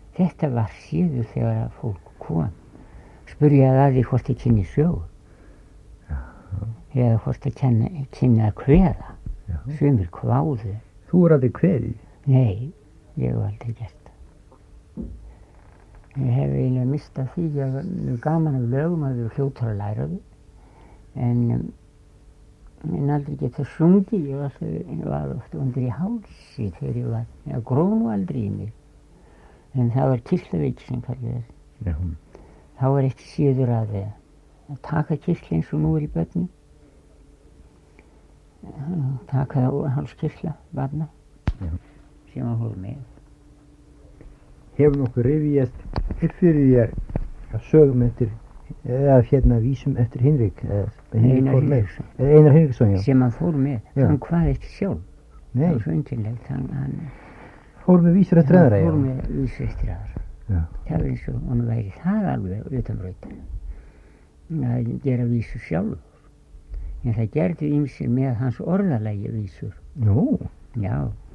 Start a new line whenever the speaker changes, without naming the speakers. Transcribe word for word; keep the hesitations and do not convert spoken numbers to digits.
Þetta var síður þegar að fólk kom. Spurjaði að því hvort ég kynni sögu. Eða hvort ég kynni, kynni að kveða. Sumir kváðu.
Þú er aldrei kveðið?
Nei, ég hef aldrei gert það. Ég hef eiginlega mistað því. Ég var gaman af lögum að við fljótar að læra þau. En um, en aldrei geta sungið. Ég var, ég var oft undir í hálsi þegar ég var. Ég grónu aldrei í mig. En það var kirtlaveiki sem kallið þess. Þá var eitt síður að, að taka kirtla eins og nú er í börnum. Taka það úr hálskirtla, barna, sem að hóð með.
Hefur nokkuð rifjast upp fyrir þér að sögum eftir, eða hérna vísum eftir Hinrik, eða
Einar Hinriksson.
Eða Einar Hinriksson, já.
Sem hann fór með.
Já.
Hann hvað ekki sjálf.
Nei.
Það var svo undirlegt. Hann, hann,
Fór með vísur eftir aðra, já.
Hann fór með vísur eftir aðra.
Já.
Það var eins og hann væri það alveg utan brautar. Að gera vísur sjálfur. En það gerðu ýmsir með hans orðalagi vísur.
Nú.
Já.